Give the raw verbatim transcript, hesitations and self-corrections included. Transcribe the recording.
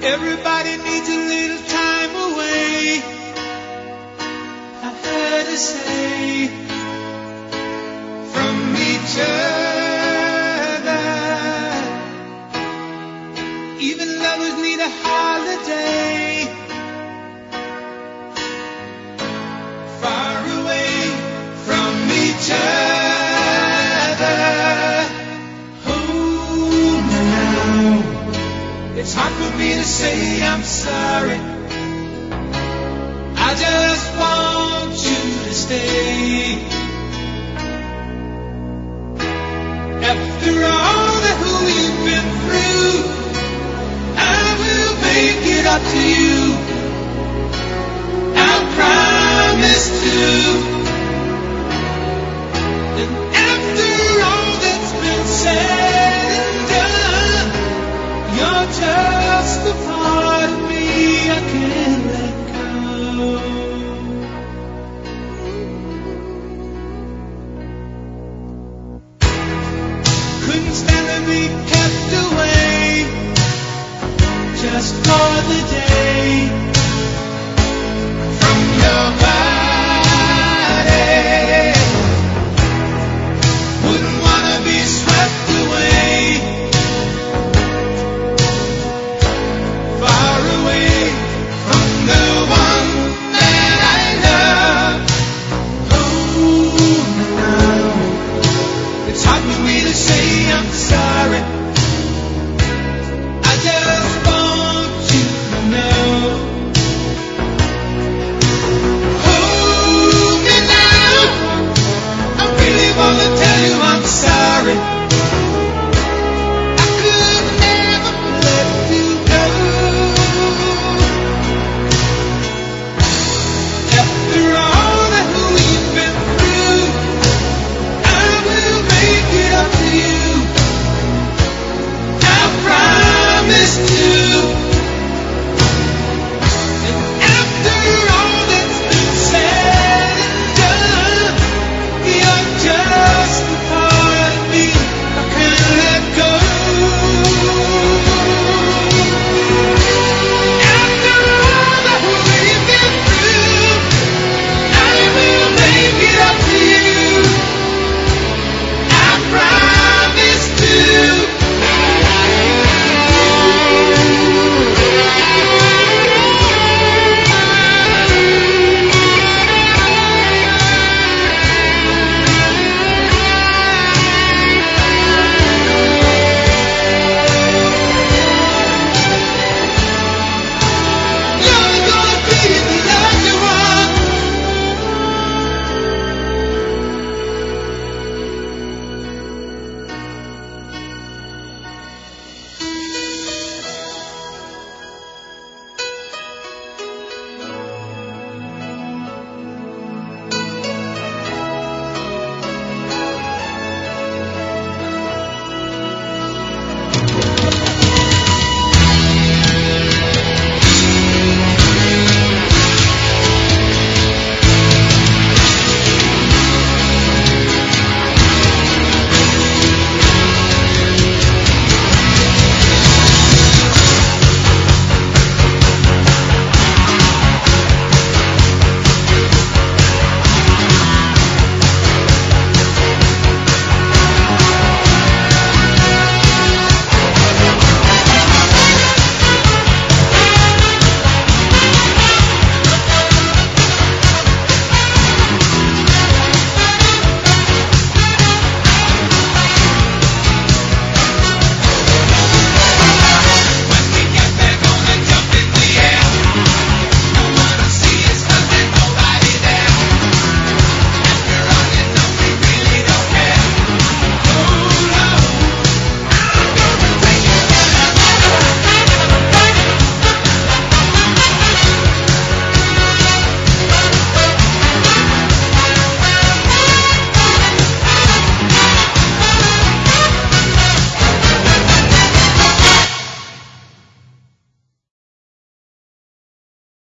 Everybody needs a little time away. I heard her say from each other. Even lovers need a holiday. Far away from each other. Oh, now it's hard for me to say I'm sorry. I just want you to stay. After all that we've been through, I will make it up to you. I'll promise to. And after all that's been said and done, you're just a part of me I can't let go. Couldn't stand to be kept away just for the day from your body. Wouldn't wanna be swept away. Far away from the one that I love. Oh, now it's hard for me to say I'm sorry.